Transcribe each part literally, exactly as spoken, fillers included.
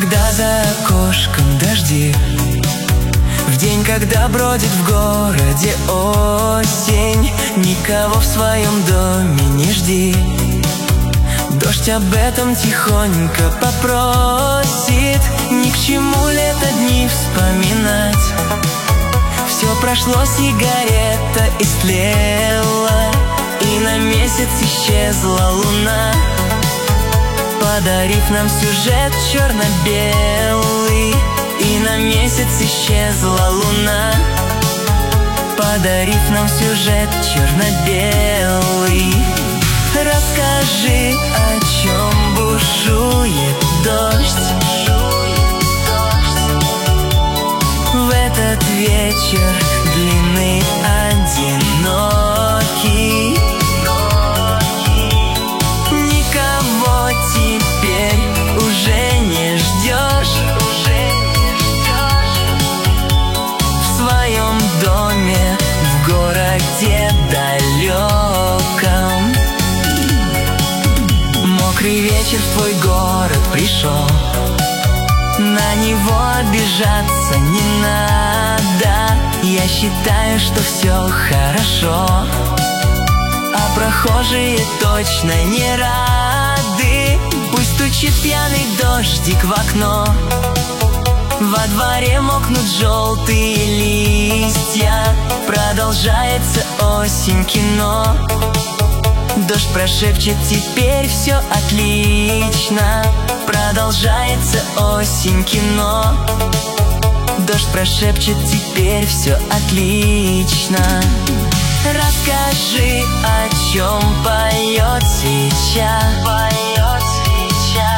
когда за окошком дожди, в день, когда бродит в городе осень, никого в своем доме не жди. Дождь об этом тихонько попросит, ни к чему лето дни вспоминать. Все прошло, сигарета истлела, и на месяц исчезла луна, подарив нам сюжет черно-белый. И на месяц исчезла луна, подарив нам сюжет черно-белый. Расскажи, о чем бушует дождь в этот вечер длинный, одинокий. Никого теперь уже не ждешь в своем доме в городе далеком. Мокрый вечер в твой город пришел, на него обижаться не надо. Я считаю, что все хорошо, а прохожие точно не рады. Пусть стучит пьяный дождик в окно, во дворе мокнут желтые листья, продолжается осень, кино. Дождь прошепчет, теперь все отлично, продолжается осень, кино. Дождь прошепчет, теперь все отлично. Расскажи, о чем поет свеча. Поет свеча.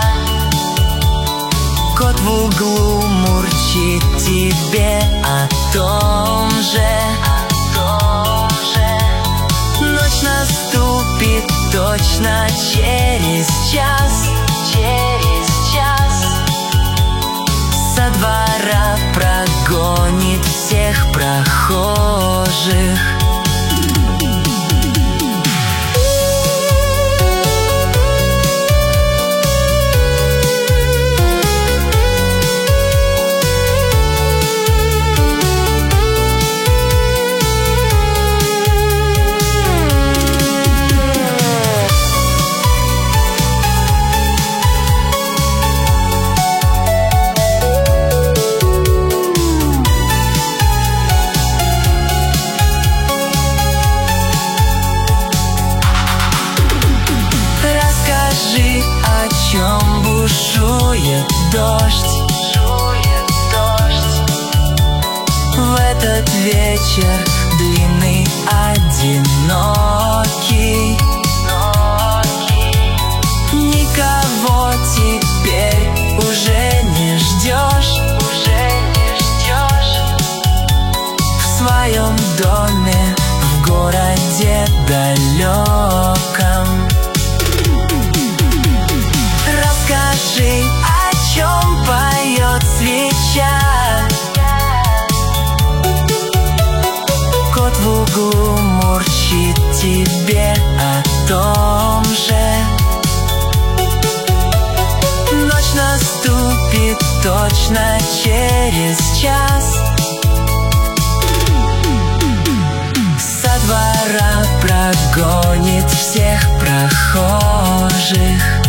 Кот в углу мурчит тебе о том же. Ночь наступит точно через час. Через час со двора прогонит всех прохожих. О чем бушует дождь в этот вечер длинный, одинокий. Никого теперь уже не ждешь в своем доме в городе далеком. Расскажи, о чем поет свеча. Кот в углу мурчит тебе о том же. Ночь наступит точно через час. Со двора прогонит всех прохожих.